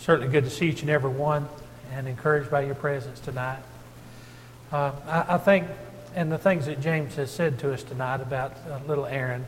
Certainly good to see each and every one and encouraged by your presence tonight. I think, and the things that James has said to us tonight about little Aaron,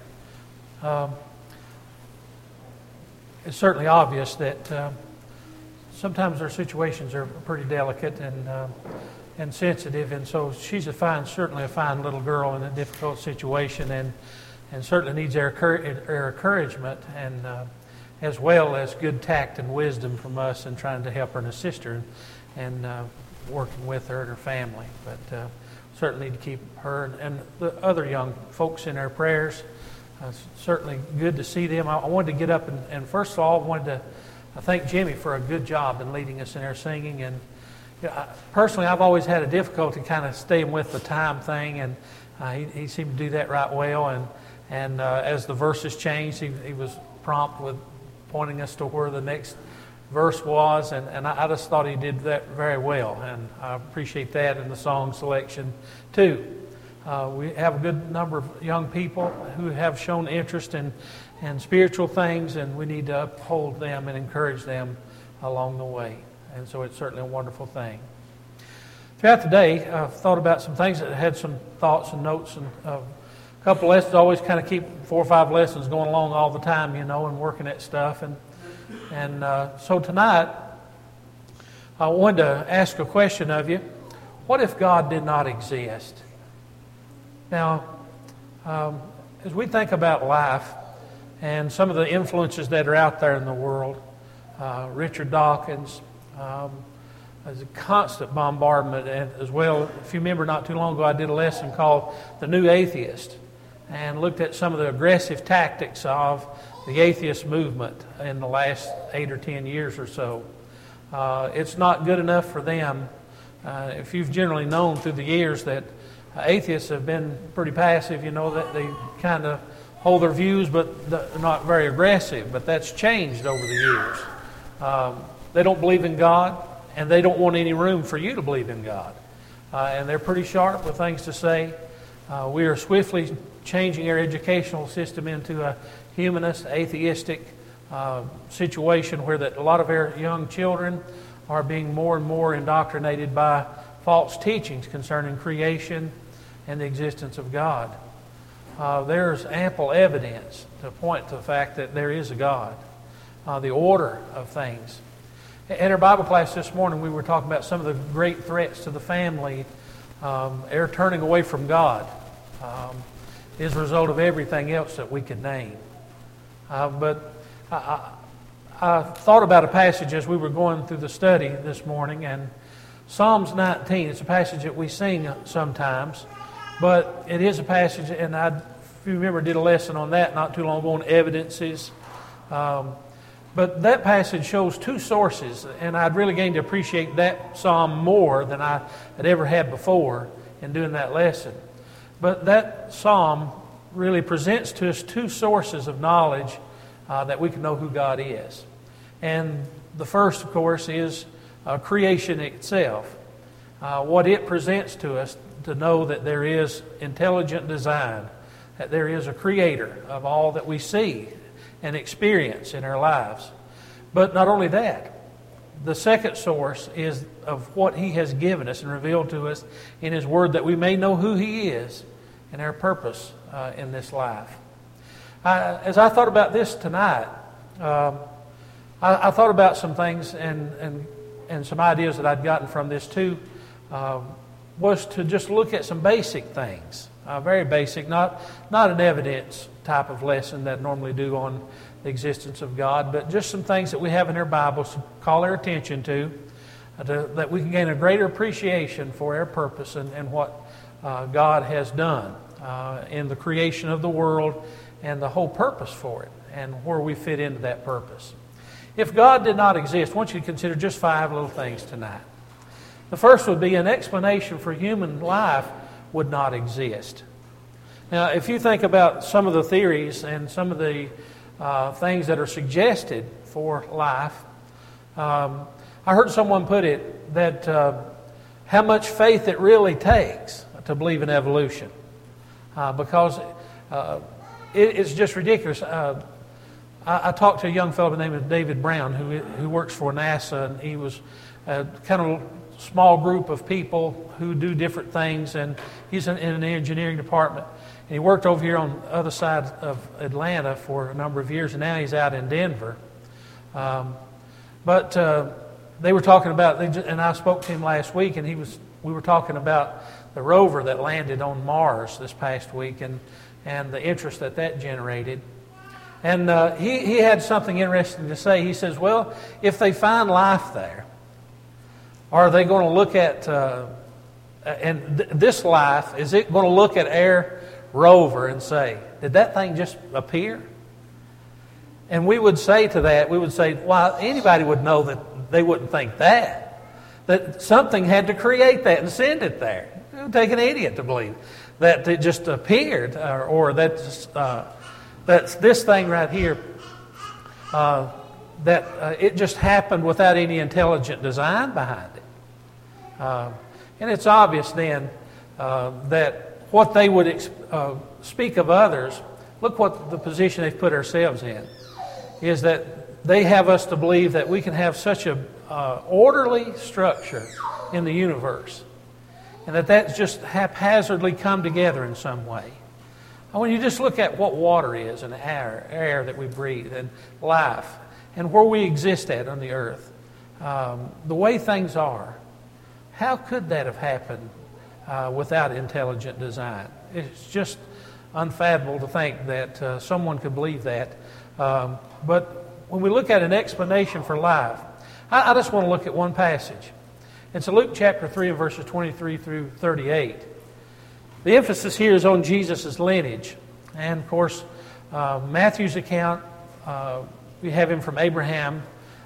it's certainly obvious that sometimes our situations are pretty delicate and sensitive, and so she's certainly a fine little girl in a difficult situation, and certainly needs our encouragement and as well as good tact and wisdom from us in trying to help her and assist her and working with her and her family. But certainly need to keep her and the other young folks in our prayers. Certainly good to see them. I wanted to get up and first of all, I wanted to thank Jimmy for a good job in leading us in our singing. And personally, I've always had a difficulty kind of staying with the time thing, and he seemed to do that right well. And as the verses changed, he was prompt with pointing us to where the next verse was, and I just thought he did that very well, and I appreciate that in the song selection too. We have a good number of young people who have shown interest in spiritual things, and we need to uphold them and encourage them along the way, and so it's certainly a wonderful thing. Throughout the day, I've thought about some things that had some thoughts and notes, and a couple of lessons. Always kind of keep 4 or 5 lessons going along all the time, and working at stuff. And so tonight, I wanted to ask a question of you. What if God did not exist? Now, as we think about life and some of the influences that are out there in the world, Richard Dawkins, there's a constant bombardment, and as well, if you remember not too long ago, I did a lesson called The New Atheist, and looked at some of the aggressive tactics of the atheist movement in the last 8 or 10 years or so. It's not good enough for them. If you've generally known through the years that atheists have been pretty passive, that they kind of hold their views, but they're not very aggressive. But that's changed over the years. They don't believe in God, and they don't want any room for you to believe in God. And they're pretty sharp with things to say. We are swiftly changing our educational system into a humanist, atheistic situation where that a lot of our young children are being more and more indoctrinated by false teachings concerning creation and the existence of God. There's ample evidence to point to the fact that there is a God, the order of things. In our Bible class this morning, we were talking about some of the great threats to the family. They're turning away from God. Is a result of everything else that we could name. But I thought about a passage as we were going through the study this morning, and Psalms 19, it's a passage that we sing sometimes, but it is a passage, and if you remember, did a lesson on that not too long ago on evidences. But that passage shows 2 sources, and I'd really gained to appreciate that psalm more than I had ever had before in doing that lesson. But that psalm really presents to us 2 sources of knowledge that we can know who God is. And the first, of course, is creation itself. What it presents to us to know that there is intelligent design, that there is a creator of all that we see and experience in our lives. But not only that, the second source is of what He has given us and revealed to us in His Word, that we may know who He is and our purpose in this life. As I thought about this tonight, I thought about some things and some ideas that I'd gotten from this too, was to just look at some basic things, very basic, not an evidence type of lesson that I normally do on the existence of God, but just some things that we have in our Bibles to call our attention to that we can gain a greater appreciation for our purpose and what God has done in the creation of the world and the whole purpose for it and where we fit into that purpose. If God did not exist, I want you to consider just 5 little things tonight. The first would be an explanation for human life would not exist. Now, if you think about some of the theories and some of the things that are suggested for life, I heard someone put it that how much faith it really takes to believe in evolution. Because it's just ridiculous. I talked to a young fellow by the name of David Brown who works for NASA, and he was kind of a small group of people who do different things, and he's in an engineering department. And he worked over here on the other side of Atlanta for a number of years, and now he's out in Denver. But they were talking about, and I spoke to him last week, and we were talking about the rover that landed on Mars this past week, and the interest that generated. And he had something interesting to say. He says, well, if they find life there, are they going to look at, this life, is it going to look at our rover and say, did that thing just appear? And we would say to that, well, anybody would know that they wouldn't think that something had to create that and send it there. It would take an idiot to believe that it just appeared, or that this thing right here, it just happened without any intelligent design behind it. And it's obvious then that what they would speak of others, look what the position they've put ourselves in, is that they have us to believe that we can have such a orderly structure in the universe, and that's just haphazardly come together in some way. When you just look at what water is, and air that we breathe, and life, and where we exist at on the earth, the way things are, how could that have happened without intelligent design? It's just unfathomable to think that someone could believe that. But when we look at an explanation for life, I just want to look at one passage. It's Luke chapter 3 and verses 23 through 38. The emphasis here is on Jesus' lineage. And, of course, Matthew's account, we have him from Abraham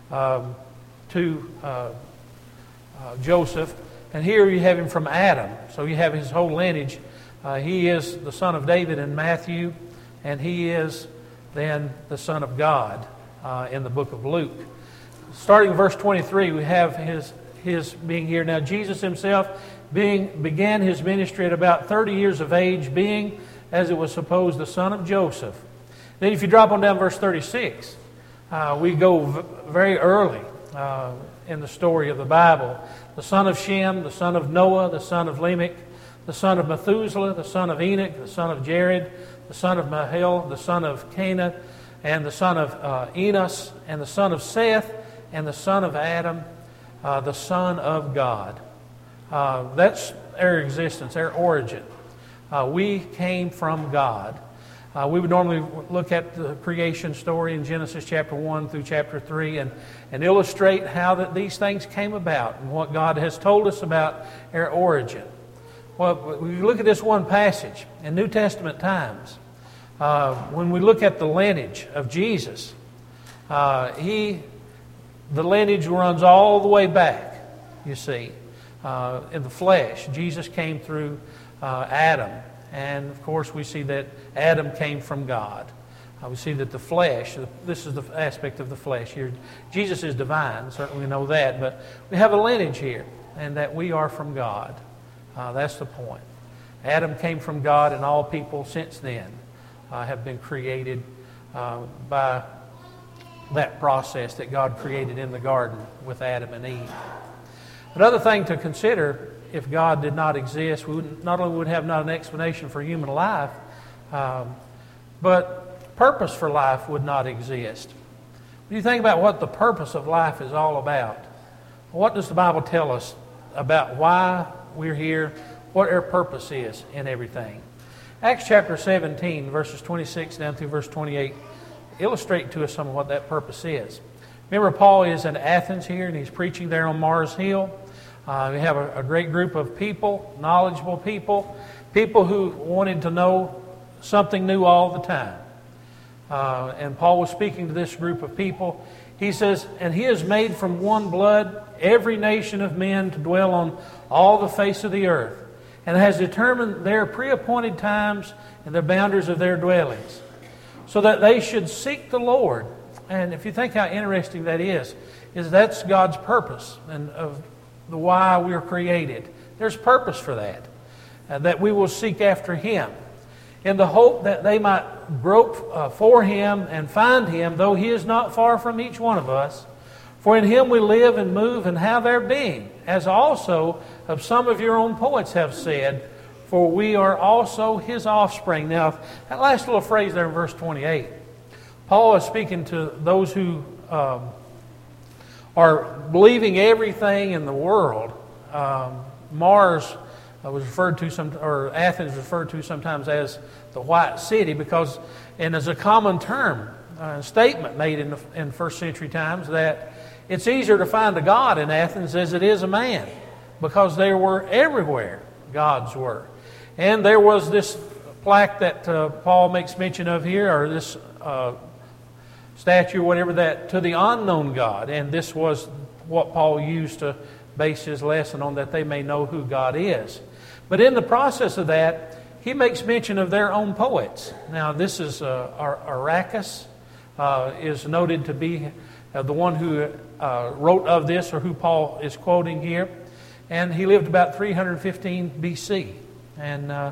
to Joseph. And here you have him from Adam. So you have his whole lineage. He is the son of David in Matthew, and he is then the son of God in the book of Luke. Starting in verse 23, we have his being here. Now, Jesus himself began his ministry at about 30 years of age, being, as it was supposed, the son of Joseph. Then if you drop on down verse 36, we go very early in the story of the Bible. The son of Shem, the son of Noah, the son of Lamech, the son of Methuselah, the son of Enoch, the son of Jared, the son of Mahil, the son of Cana, and the son of Enos, and the son of Seth, and the son of Adam, the son of God. That's our existence, our origin. We came from God. We would normally look at the creation story in Genesis chapter 1 through chapter 3 and illustrate how these things came about and what God has told us about our origin. Well, we look at this one passage in New Testament times. When we look at the lineage of Jesus, the lineage runs all the way back, you see, in the flesh. Jesus came through Adam. And, of course, we see that Adam came from God. We see that the flesh, this is the aspect of the flesh here. Jesus is divine, certainly we know that, but we have a lineage here, and that we are from God. That's the point. Adam came from God, and all people since then have been created by that process that God created in the garden with Adam and Eve. Another thing to consider, if God did not exist, we not only would have not an explanation for human life, but purpose for life would not exist. When you think about what the purpose of life is all about, what does the Bible tell us about why we're here, what our purpose is in everything? Acts chapter 17, verses 26 down through verse 28, illustrate to us some of what that purpose is. Remember, Paul is in Athens here, and he's preaching there on Mars Hill. We have a great group of people, knowledgeable people who wanted to know something new all the time. And Paul was speaking to this group of people. He says, and he has made from one blood every nation of men to dwell on all the face of the earth, and has determined their pre-appointed times and the boundaries of their dwellings, so that they should seek the Lord. And if you think how interesting that is that's God's purpose and of the why we are created. There's purpose for that we will seek after Him in the hope that they might grope for him and find him, though he is not far from each one of us. For in him we live and move and have our being, as also of some of your own poets have said, for we are also his offspring. Now, that last little phrase there in verse 28, Paul is speaking to those who are believing everything in the world. Mars was referred to, or Athens referred to sometimes as the White City, because, and as a common term, statement made in first century times, that it's easier to find a god in Athens as it is a man, because they were everywhere, gods were. And there was this plaque that Paul makes mention of here, or this statue, whatever that, to the unknown God. And this was what Paul used to base his lesson on, that they may know who God is. But in the process of that, he makes mention of their own poets. Now, this is Arachus, is noted to be the one who wrote of this, or who Paul is quoting here. And he lived about 315 BC. And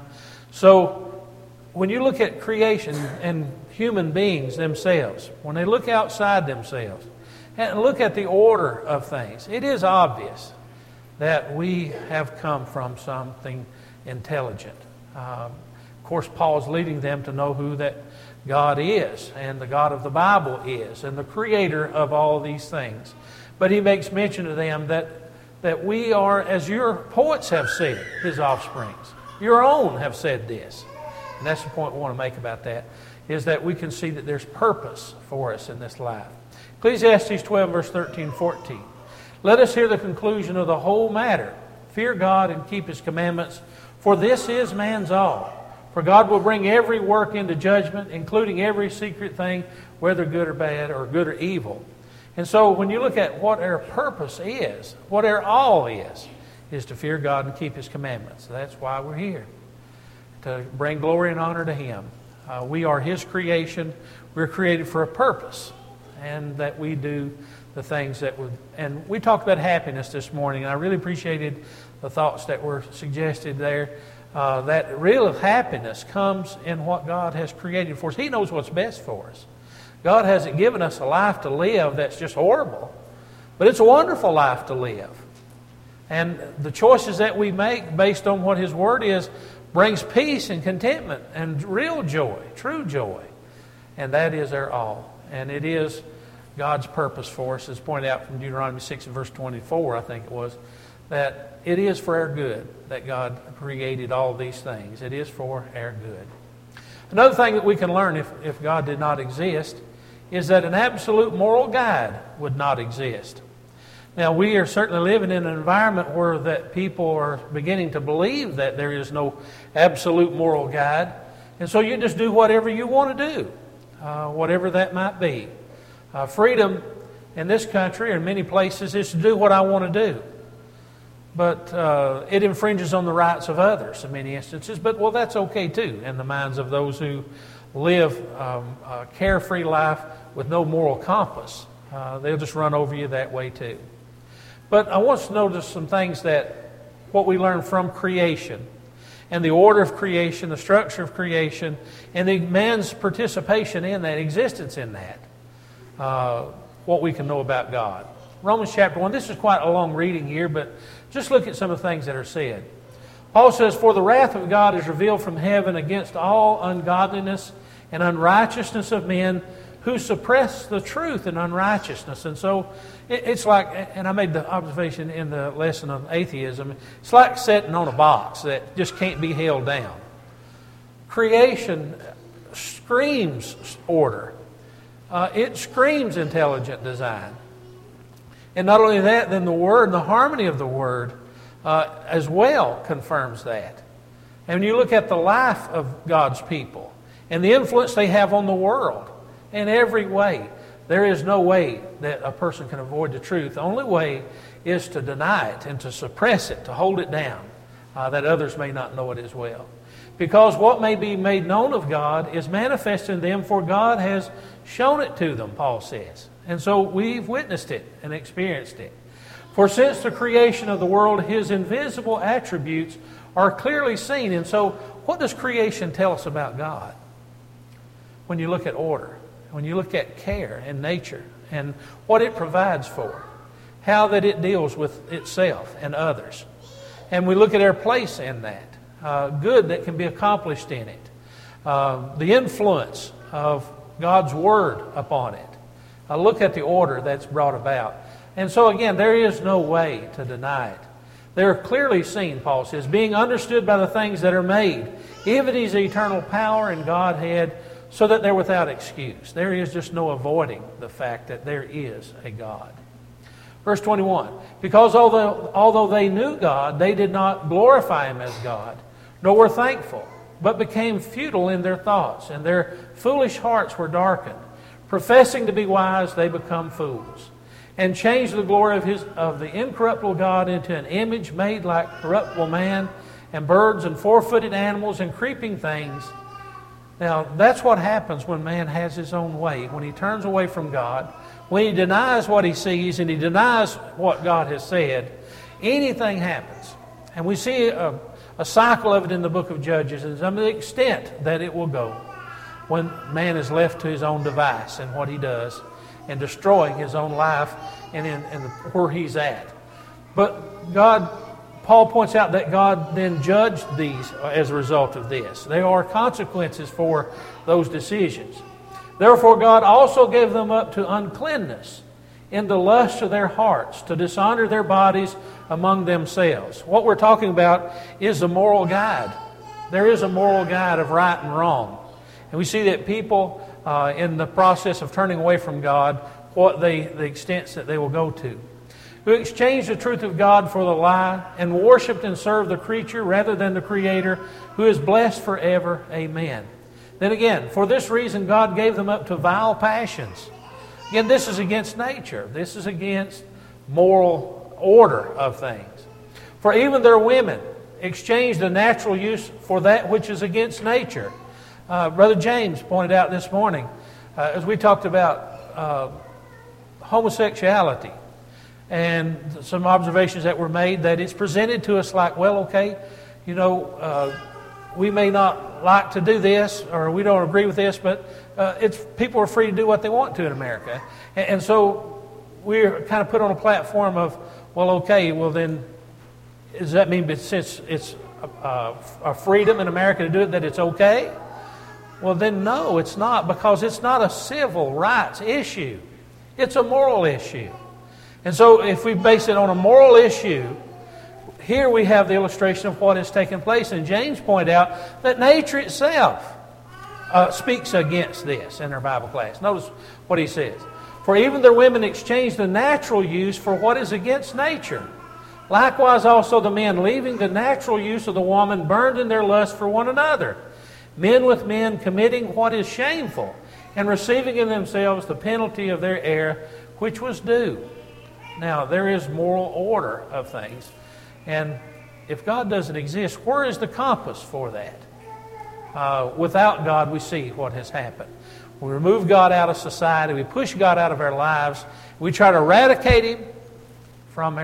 so when you look at creation and human beings themselves, when they look outside themselves and look at the order of things, it is obvious that we have come from something intelligent. Of course, Paul is leading them to know who that God is, and the God of the Bible is, and the creator of all these things. But he makes mention to them that we are, as your poets have said, his offsprings. Your own have said this. And that's the point we want to make about that, is that we can see that there's purpose for us in this life. Ecclesiastes 12, verse 13, 14. Let us hear the conclusion of the whole matter. Fear God and keep his commandments, for this is man's all. For God will bring every work into judgment, including every secret thing, whether good or bad, or good or evil. And so when you look at what our purpose is, what our all is to fear God and keep his commandments. That's why we're here, to bring glory and honor to him. We are his creation. We're created for a purpose, and that we do the things that would... And we talked about happiness this morning, and I really appreciated the thoughts that were suggested there. That real happiness comes in what God has created for us. He knows what's best for us. God hasn't given us a life to live that's just horrible, but it's a wonderful life to live. And the choices that we make based on what his word is brings peace and contentment and real joy, true joy. And that is our all. And it is God's purpose for us, as pointed out from Deuteronomy 6 and verse 24, I think it was, that it is for our good that God created all these things. It is for our good. Another thing that we can learn if God did not exist is that an absolute moral guide would not exist. Now, we are certainly living in an environment where that people are beginning to believe that there is no absolute moral guide. And so you just do whatever you want to do, whatever that might be. Freedom in this country or in many places is to do what I want to do. But it infringes on the rights of others in many instances. But, well, that's okay too in the minds of those who live a carefree life with no moral compass. They'll just run over you that way too. But I want us to notice some things what we learn from creation and the order of creation, the structure of creation, and the man's participation in that, existence in that, what we can know about God. Romans chapter 1, this is quite a long reading here, but just look at some of the things that are said. Paul says, "For the wrath of God is revealed from heaven against all ungodliness and unrighteousness of men who suppress the truth in unrighteousness." And so it's like, and I made the observation in the lesson on atheism, it's like sitting on a box that just can't be held down. Creation screams order. It screams intelligent design. And not only that, then the Word and the harmony of the Word as well confirms that. And when you look at the life of God's people and the influence they have on the world in every way, there is no way that a person can avoid the truth. The only way is to deny it and to suppress it, to hold it down, that others may not know it as well. Because what may be made known of God is manifest in them, for God has shown it to them, Paul says. And so we've witnessed it and experienced it. For since the creation of the world, his invisible attributes are clearly seen. And so what does creation tell us about God? when you look at order, when you look at care and nature and what it provides for, how that it deals with itself and others. And we look at our place in that, good that can be accomplished in it, the influence of God's Word upon it. Look at the order that's brought about. And so again, there is no way to deny it. They are clearly seen, Paul says, being understood by the things that are made, even His eternal power and Godhead, so that they're without excuse. There is just no avoiding the fact that there is a God. Verse 21, because although they knew God, they did not glorify Him as God, nor were thankful, but became futile in their thoughts, and their foolish hearts were darkened. Professing to be wise, they become fools, and changed the glory of the incorruptible God into an image made like corruptible man, and birds, and four-footed animals, and creeping things. Now, that's what happens when man has his own way, when he turns away from God, when he denies what he sees, and he denies what God has said. Anything happens. And we see a cycle of it in the book of Judges, and to the extent that it will go when man is left to his own device and what he does, and destroying his own life and where he's at. But Paul points out that God then judged these as a result of this. There are consequences for those decisions. Therefore God also gave them up to uncleanness in the lust of their hearts, to dishonor their bodies among themselves. What we're talking about is a moral guide. There is a moral guide of right and wrong. And we see that people in the process of turning away from God, the extents that they will go to, who exchanged the truth of God for the lie, and worshipped and served the creature rather than the Creator, who is blessed forever. Amen. Then again, for this reason God gave them up to vile passions. Again, this is against nature. This is against moral order of things. For even their women exchanged the natural use for that which is against nature. Brother James pointed out this morning, as we talked about homosexuality, and some observations that were made, that it's presented to us like, well, okay, we may not like to do this, or we don't agree with this, but people are free to do what they want to in America. And so we're kind of put on a platform of, well, okay, well then, does that mean that since it's a freedom in America to do it, that it's okay? Well, then no, it's not, because it's not a civil rights issue. It's a moral issue. And so if we base it on a moral issue, here we have the illustration of what has taken place. And James pointed out that nature itself speaks against this in our Bible class. Notice what he says. For even their women exchanged the natural use for what is against nature. Likewise also the men, leaving the natural use of the woman, burned in their lust for one another. Men with men, committing what is shameful, and receiving in themselves the penalty of their error, which was due. Now, there is moral order of things. And if God doesn't exist, where is the compass for that? Without God, we see what has happened. We remove God out of society. We push God out of our lives. We try to eradicate Him from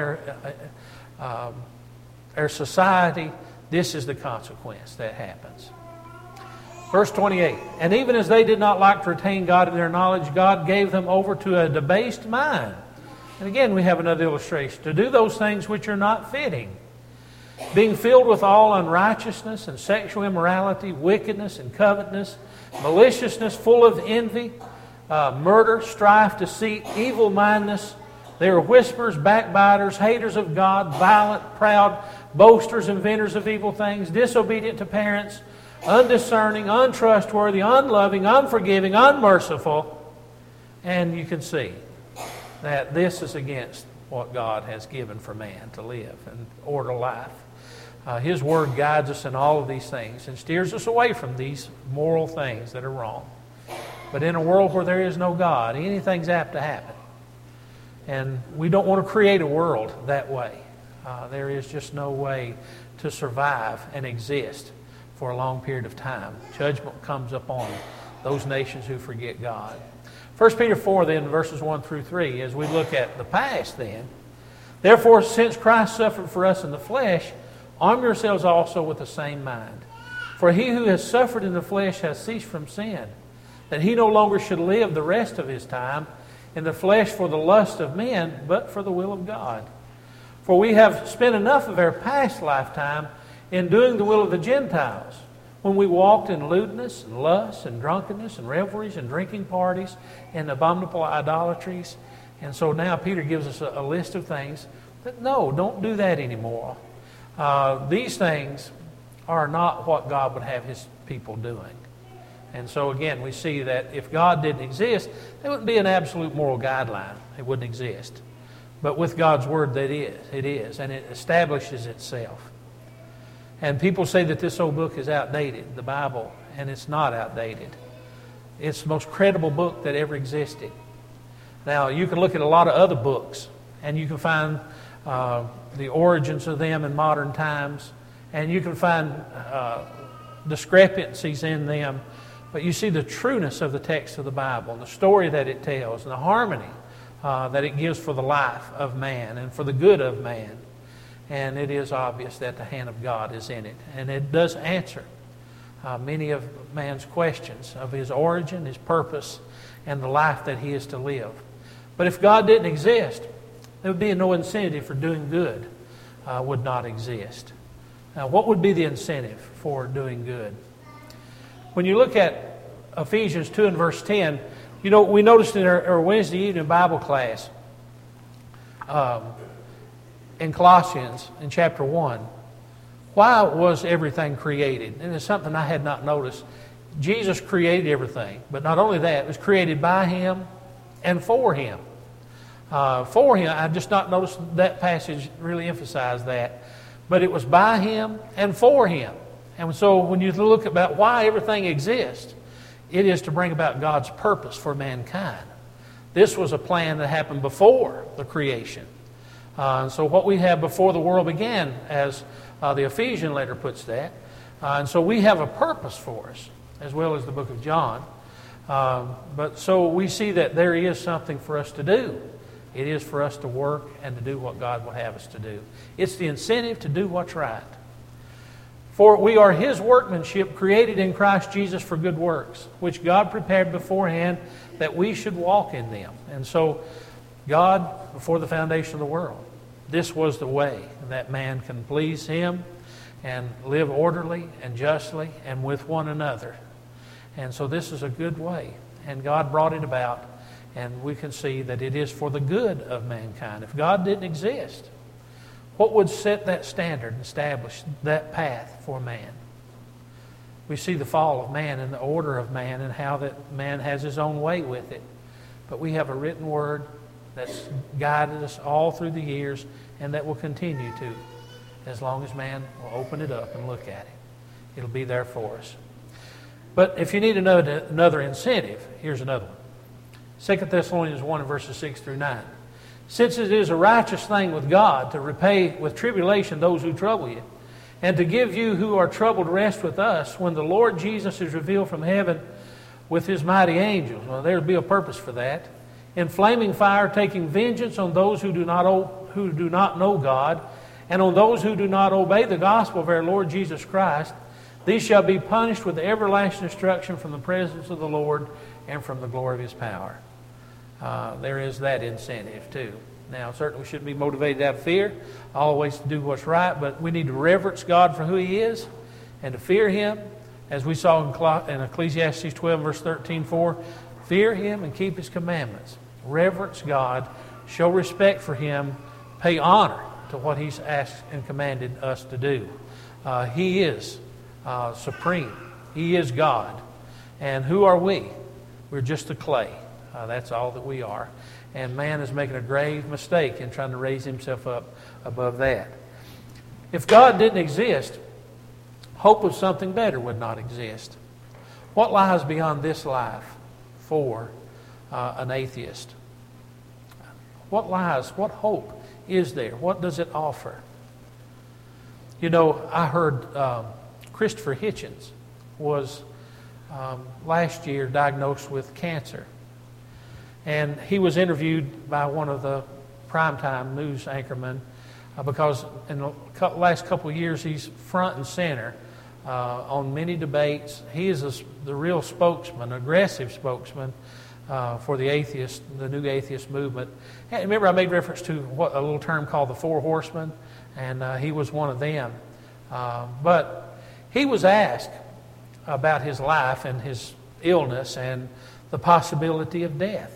our society. This is the consequence that happens. Verse 28, and even as they did not like to retain God in their knowledge, God gave them over to a debased mind. And again, we have another illustration. To do those things which are not fitting, being filled with all unrighteousness and sexual immorality, wickedness and covetousness, maliciousness, full of envy, murder, strife, deceit, evil-mindedness. They are whisperers, backbiters, haters of God, violent, proud, boasters, inventors of evil things, disobedient to parents, undiscerning, untrustworthy, unloving, unforgiving, unmerciful. And you can see that this is against what God has given for man to live and order life. His Word guides us in all of these things and steers us away from these moral things that are wrong. But in a world where there is no God, anything's apt to happen. And we don't want to create a world that way. There is just no way to survive and exist for a long period of time. Judgment comes upon those nations who forget God. 1 Peter 4 then, verses 1 through 3, as we look at the past then. Therefore, since Christ suffered for us in the flesh, arm yourselves also with the same mind. For he who has suffered in the flesh has ceased from sin, that he no longer should live the rest of his time in the flesh for the lust of men, but for the will of God. For we have spent enough of our past lifetime in doing the will of the Gentiles, when we walked in lewdness and lust and drunkenness and revelries and drinking parties and abominable idolatries. And so now Peter gives us a list of things that, no, don't do that anymore. These things are not what God would have his people doing. And so again, we see that if God didn't exist, there wouldn't be an absolute moral guideline. It wouldn't exist. But with God's Word, it is, and it establishes itself. And people say that this old book is outdated, the Bible, and it's not outdated. It's the most credible book that ever existed. Now, you can look at a lot of other books, and you can find the origins of them in modern times, and you can find discrepancies in them. But you see the trueness of the text of the Bible, and the story that it tells, and the harmony that it gives for the life of man and for the good of man. And it is obvious that the hand of God is in it. And it does answer many of man's questions of his origin, his purpose, and the life that he is to live. But if God didn't exist, there would be no incentive for doing good, would not exist. Now, what would be the incentive for doing good? When you look at Ephesians 2 and verse 10, you know, we noticed in our Wednesday evening Bible class, in Colossians, in chapter 1, why was everything created? And it's something I had not noticed. Jesus created everything, but not only that, it was created by Him and for Him. For Him, I just not noticed that passage really emphasized that. But it was by Him and for Him. And so when you look about why everything exists, it is to bring about God's purpose for mankind. This was a plan that happened before the creation. So what we have before the world began, as the Ephesian letter puts that. And so we have a purpose for us, as well as the book of John. But so we see that there is something for us to do. It is for us to work and to do what God will have us to do. It's the incentive to do what's right. For we are His workmanship, created in Christ Jesus for good works, which God prepared beforehand that we should walk in them. And so God, before the foundation of the world, this was the way that man can please Him and live orderly and justly and with one another. And so this is a good way. And God brought it about, and we can see that it is for the good of mankind. If God didn't exist, what would set that standard and establish that path for man? We see the fall of man and the order of man and how that man has his own way with it. But we have a written word that's guided us all through the years and that will continue to, as long as man will open it up and look at it. It'll be there for us. But if you need another incentive, here's another one. 2 Thessalonians 1 verses 6 through 9. Since it is a righteous thing with God to repay with tribulation those who trouble you, and to give you who are troubled rest with us when the Lord Jesus is revealed from heaven with His mighty angels. Well, there will be a purpose for that. In flaming fire, taking vengeance on those who do not know God, and on those who do not obey the gospel of our Lord Jesus Christ. These shall be punished with everlasting destruction from the presence of the Lord and from the glory of His power. There is that incentive too. Now, certainly we shouldn't be motivated out of fear, always to do what's right, but we need to reverence God for who He is and to fear Him, as we saw in Ecclesiastes 12 verse 13:4. Fear Him and keep His commandments. Reverence God, show respect for Him, pay honor to what He's asked and commanded us to do. He is supreme. He is God. And who are we? We're just the clay. That's all that we are. And man is making a grave mistake in trying to raise himself up above that. If God didn't exist, hope of something better would not exist. What lies beyond this life for an atheist? What hope is there? What does it offer? You know, I heard Christopher Hitchens was last year diagnosed with cancer. And he was interviewed by one of the primetime news anchormen because in the last couple of years he's front and center on many debates. He is the real spokesman, aggressive spokesman for the new atheist movement. And remember, I made reference to a little term called the Four Horsemen, and he was one of them. But he was asked about his life and his illness and the possibility of death.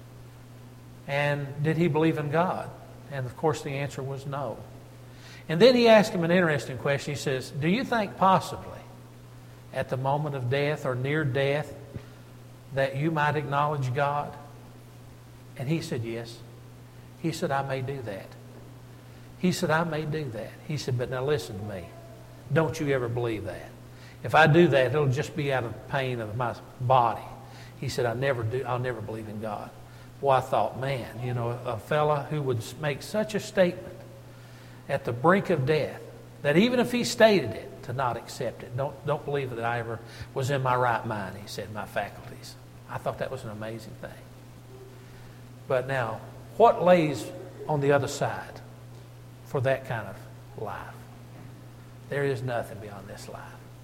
And did he believe in God? And of course the answer was no. And then he asked him an interesting question. He says, do you think possibly at the moment of death or near death that you might acknowledge God? And he said, yes. He said, I may do that. He said, I may do that. He said, but now listen to me. Don't you ever believe that. If I do that, it'll just be out of pain of my body. He said, I'll never believe in God. Well, I thought, man, a fella who would make such a statement at the brink of death, that even if he stated it, to not accept it. Don't believe that I ever was in my right mind, he said, my faculties. I thought that was an amazing thing. But now, what lays on the other side for that kind of life? There is nothing beyond this life.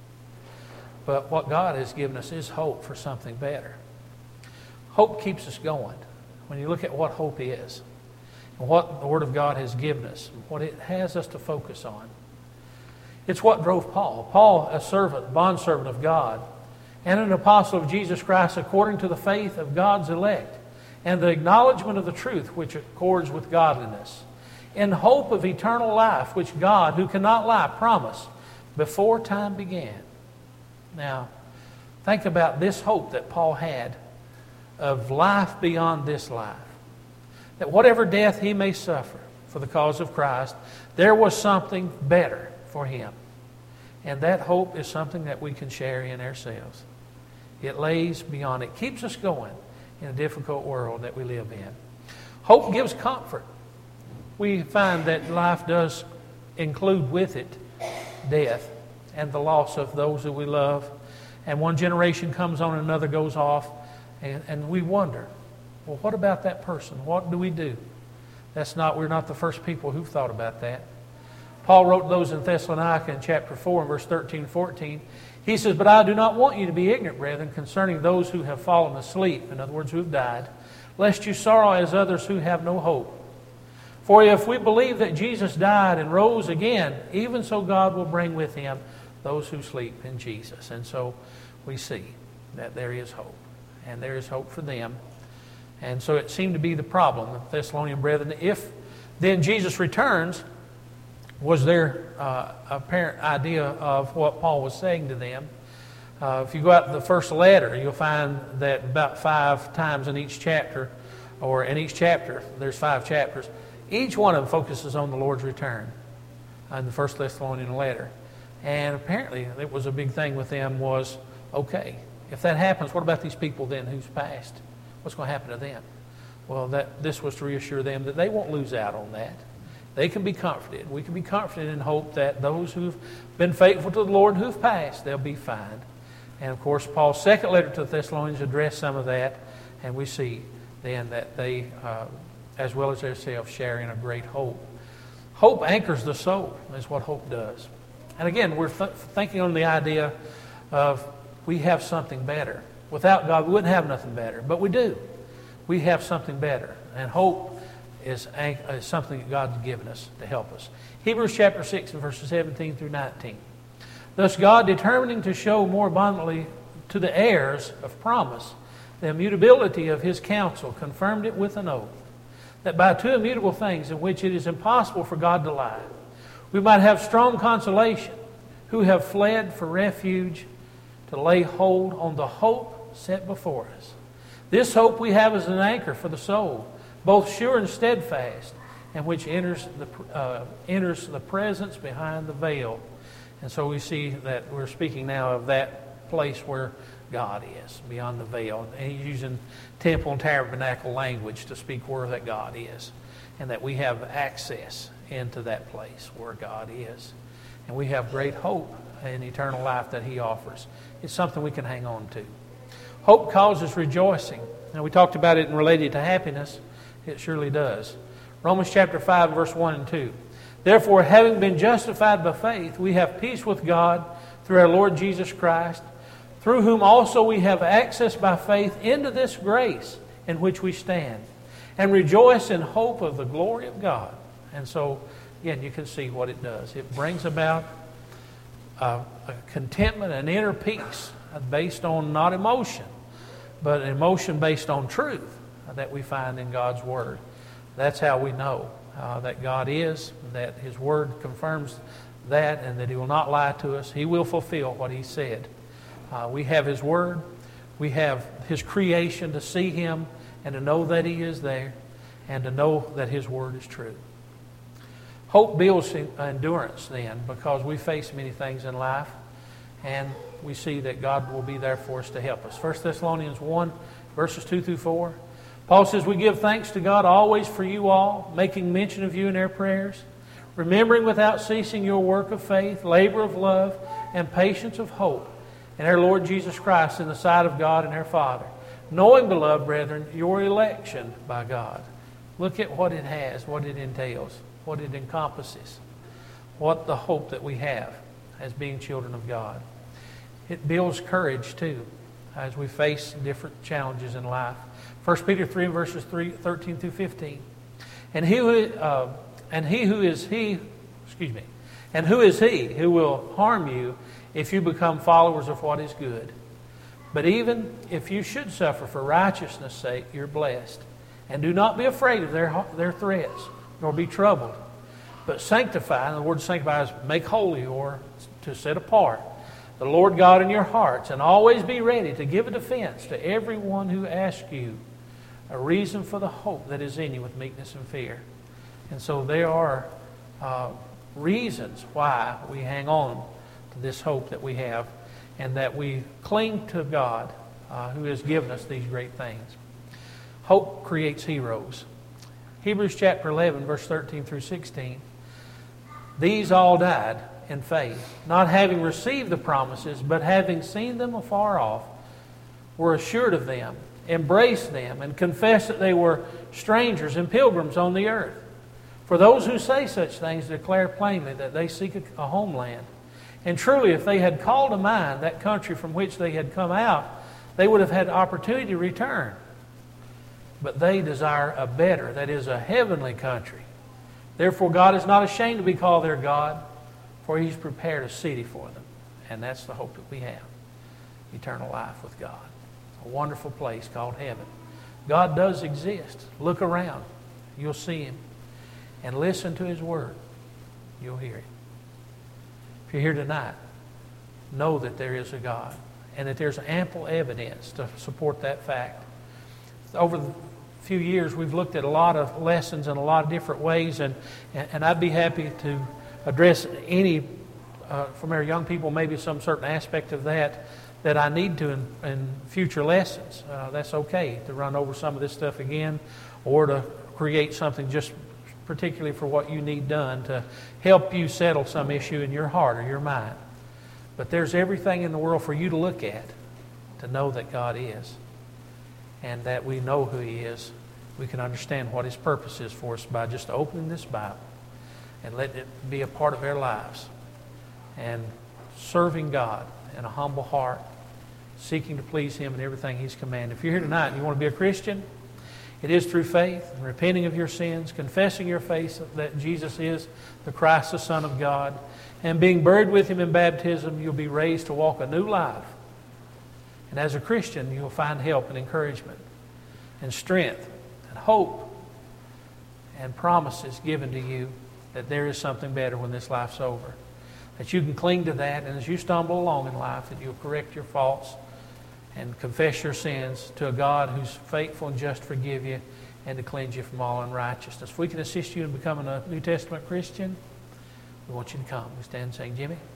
But what God has given us is hope for something better. Hope keeps us going. When you look at what hope is, and what the Word of God has given us, and what it has us to focus on, it's what drove Paul. Paul, a servant, bondservant of God, and an apostle of Jesus Christ according to the faith of God's elect, and the acknowledgement of the truth which accords with godliness, in hope of eternal life, which God, who cannot lie, promised before time began. Now, think about this hope that Paul had of life beyond this life. That whatever death he may suffer for the cause of Christ, there was something better for him. And that hope is something that we can share in ourselves. It lays beyond, it keeps us going in a difficult world that we live in. Hope gives comfort. We find that life does include with it death and the loss of those that we love. And one generation comes on and another goes off. And we wonder, well, what about that person? What do we do? We're not the first people who've thought about that. Paul wrote those in Thessalonica in chapter 4 and verse 13 and 14. He says, but I do not want you to be ignorant, brethren, concerning those who have fallen asleep, in other words, who have died, lest you sorrow as others who have no hope. For if we believe that Jesus died and rose again, even so God will bring with him those who sleep in Jesus. And so we see that there is hope. And there is hope for them. And so it seemed to be the problem, the Thessalonian brethren. If then Jesus returns, was their apparent idea of what Paul was saying to them. If you go out to the first letter, you'll find that about 5 times in each chapter, or in each chapter, there's 5 chapters, each one of them focuses on the Lord's return in the First Thessalonian letter. And apparently it was a big thing with them was, okay, if that happens, what about these people then who's passed? What's going to happen to them? Well, this was to reassure them that they won't lose out on that. They can be comforted. We can be comforted in hope that those who've been faithful to the Lord and who've passed, they'll be fine. And of course, Paul's second letter to the Thessalonians addressed some of that, and we see then that they, as well as themselves, share in a great hope. Hope anchors the soul, is what hope does. And again, we're thinking on the idea of we have something better. Without God, we wouldn't have nothing better. But we do. We have something better. And hope is something that God's given us to help us. Hebrews chapter 6 and verses 17 through 19. Thus God, determining to show more abundantly to the heirs of promise the immutability of his counsel, confirmed it with an oath, that by 2 immutable things in which it is impossible for God to lie, we might have strong consolation, who have fled for refuge, to lay hold on the hope set before us. This hope we have as an anchor for the soul, both sure and steadfast, and which enters the presence behind the veil. And so we see that we're speaking now of that place where God is, beyond the veil. And he's using temple and tabernacle language to speak where that God is, and that we have access into that place where God is. And we have great hope in eternal life that he offers. It's something we can hang on to. Hope causes rejoicing. Now, we talked about it and related to happiness. It surely does. Romans chapter 5, verse 1 and 2. Therefore, having been justified by faith, we have peace with God through our Lord Jesus Christ, through whom also we have access by faith into this grace in which we stand, and rejoice in hope of the glory of God. And so, again, you can see what it does. It brings about a contentment, an inner peace based on not emotion, but an emotion based on truth that we find in God's Word. That's how we know that God is, that His Word confirms that, and that He will not lie to us. He will fulfill what He said. We have His Word. We have His creation to see Him and to know that He is there and to know that His Word is true. Hope builds endurance then, because we face many things in life and we see that God will be there for us to help us. 1 Thessalonians 1, verses 2 through 4. Paul says, "We give thanks to God always for you all, making mention of you in our prayers, remembering without ceasing your work of faith, labor of love, and patience of hope in our Lord Jesus Christ in the sight of God and our Father. Knowing, beloved brethren, your election by God." Look at what it has, what it entails, what it encompasses, what the hope that we have as being children of God. It builds courage too as we face different challenges in life. 1 Peter 3, verses 13 through 15. And who is he who will harm you if you become followers of what is good? But even if you should suffer for righteousness' sake, you're blessed. And do not be afraid of their threats, nor be troubled. But sanctify, and the word sanctify is make holy or to set apart, the Lord God in your hearts, and always be ready to give a defense to everyone who asks you a reason for the hope that is in you with meekness and fear. And so there are reasons why we hang on to this hope that we have, and that we cling to God who has given us these great things. Hope creates heroes. Hebrews chapter 11, verse 13 through 16. These all died in faith, not having received the promises, but having seen them afar off, were assured of them, embraced them, and confessed that they were strangers and pilgrims on the earth. For those who say such things declare plainly that they seek a homeland. And truly, if they had called to mind that country from which they had come out, they would have had opportunity to return. But they desire a better, that is, a heavenly country. Therefore, God is not ashamed to be called their God, for He's prepared a city for them. And that's the hope that we have. Eternal life with God. A wonderful place called heaven. God does exist. Look around. You'll see Him. And listen to His Word. You'll hear Him. If you're here tonight, know that there is a God and that there's ample evidence to support that fact. Over the few years, we've looked at a lot of lessons in a lot of different ways, and I'd be happy to address any from our young people, maybe some certain aspect of that I need to in future lessons. That's okay to run over some of this stuff again, or to create something just particularly for what you need done to help you settle some issue in your heart or your mind. But there's everything in the world for you to look at to know that God is, and that we know who He is. We can understand what His purpose is for us by just opening this Bible and letting it be a part of our lives, and serving God in a humble heart, seeking to please Him in everything He's commanded. If you're here tonight and you want to be a Christian, it is through faith and repenting of your sins, confessing your faith that Jesus is the Christ, the Son of God, and being buried with Him in baptism, you'll be raised to walk a new life. And as a Christian, you'll find help and encouragement and strength and hope and promises given to you that there is something better when this life's over. That you can cling to that, and as you stumble along in life, that you'll correct your faults and confess your sins to a God who's faithful and just to forgive you and to cleanse you from all unrighteousness. If we can assist you in becoming a New Testament Christian, we want you to come. We stand and sing, Jimmy.